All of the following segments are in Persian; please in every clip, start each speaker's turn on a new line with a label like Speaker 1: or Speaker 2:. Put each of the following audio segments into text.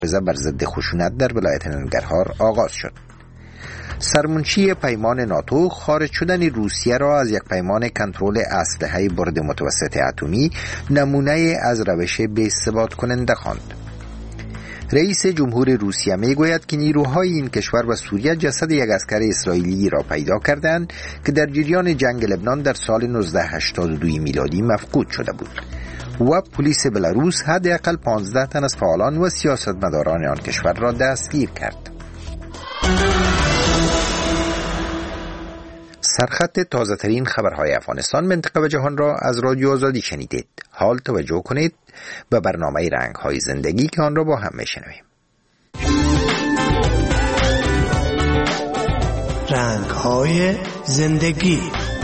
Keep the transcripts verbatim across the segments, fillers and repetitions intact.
Speaker 1: بر ضد خشونت در ولایت ننگرهار آغاز شد. سرمنشی پیمان ناتو خارج شدن روسیه را از یک پیمان کنترل اسلحه برد متوسط اتمی نمونه از روش بی‌ثبات کننده خواند. رئیس جمهور روسیه می گوید که نیروهای این کشور و سوریه جسد یک عسکر اسرائیلی را پیدا کردند که در جریان جنگ لبنان در سال نوزده هشتاد و دو میلادی مفقود شده بود و پلیس بلاروس حداقل پانزده تن از فعالان و سیاستمداران آن کشور را دستگیر کرد. سرخط تازه ترین خبرهای افغانستان، منطقه و جهان را از رادیو آزادی شنیدید. حال توجه کنید به برنامه رنگ های زندگی که آن را با هم میشنویم.
Speaker 2: رنگ های زندگی.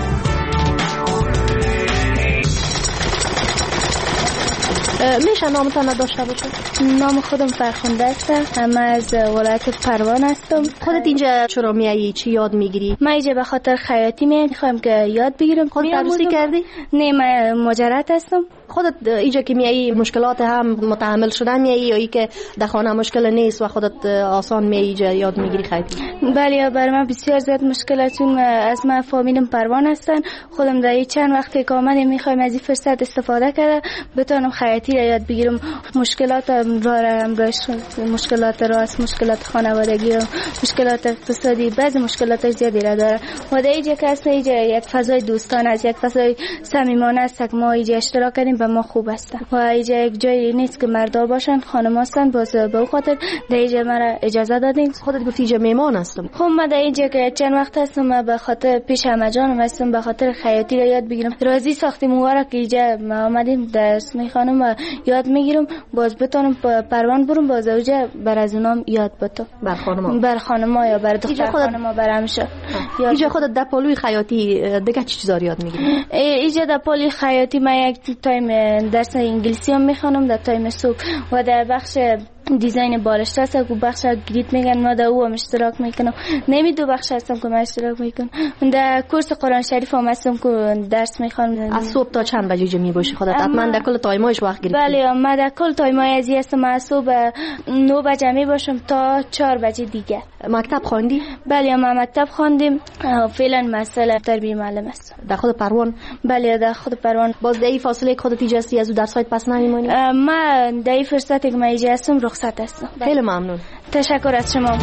Speaker 3: میشه نامتان داشته باشه؟
Speaker 4: نام خودم فرخنده است. من از ولایت پروان هستم.
Speaker 3: خودت اینجا چرا میایی؟ چی یاد میگیری؟
Speaker 4: من اینجا به خاطر خیاطی میام، میخوام که یاد بگیرم.
Speaker 3: خودت تدریسی کردی؟
Speaker 4: نه، من مجرد هستم.
Speaker 3: خودت اینجا که میایی مشکلات هم متحمل شدن میایی یا ای که در خانه مشکل نیست و خودت آسان میایی اینجا یاد میگیری خیاطی؟
Speaker 4: بله، برای من بسیار زیاد مشکلاتون. از من فامیلم پروان هستن. خودم در چند وقتی که آمدم میخوایم از این فرصت استفاده کنم بتونم خیاطی را یاد بگیرم. مشکلات را مشکلات راست، مشکلات خانوادگی و مشکلات اقتصادی، بعضی مشکلات زیادی را داره و در اینجا که اصلا اینجا یک فضای دوستانه است، یک فضای صمیمانه است که ما اینجا اشتراک کنیم به ما خوب است و اینجا یک جایی نیست که مردا باشن، خانم هستن. باز به خاطر در اینجا مرا اجازه دادین.
Speaker 3: خودت گفتی اینجا میمان هستم.
Speaker 4: خب من در اینجا که چند وقت هستم به خاطر پیش همه جانم هستم، به خاطر خیاطی را یاد بگیرم. راضی ساختیم موارا که اینجا ما آمدیم درس میخوانم و یاد میگیرم، باز بتونم پروان برم، باز اونجا بر از اونام یاد بتو
Speaker 3: بر خانما
Speaker 4: بر خانما یا بر دختر خانما برام شه.
Speaker 3: اینجا خودت در پالوی خیاطی دیگه چی چیزا یاد میگیری؟
Speaker 4: اینجا در پالوی خیاطی من یک تایم درس انگلیسی هم میخوانم در تایم صبح و در بخش دیزاین بالشت هست که بخش گریت میگن، ما در او هم اشتراک میکنم. نمی دو بخش هستم که من اشتراک میکنم. در کورس قرآن شریف هم هستم که درس میخوانم.
Speaker 3: از صبح تا چند بجه جا میباشی خودت؟ حتما در کل تایمایش وقت گرفتی؟
Speaker 4: بله، من در کل تایمای ازی هستم. از صبح نه بجه میباشم تا چهار بجه دیگه.
Speaker 3: مکتب خواندی؟
Speaker 4: بله، من مکتب خواندیم. فعلا مسئله تربیه معلم است.
Speaker 3: در خود پروان؟
Speaker 4: بله، در خود پروان.
Speaker 3: باز در این فاصله خودت اینجا هستی، از اون درسات پس نمیمونی؟
Speaker 4: من در این فرصتی که من اینجا هستم رخصت هستم.
Speaker 3: خیلی ممنون.
Speaker 4: تشکر از شما.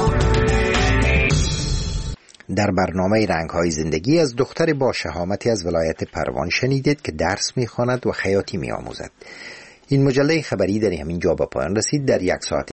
Speaker 1: در برنامه رنگ‌های زندگی از دختر با شهامتی از ولایت پروان شنیدید که درس می‌خواند و خیاطی می‌آموزد. این مجله خبری در همین جا به پایان رسید. در یک ساعت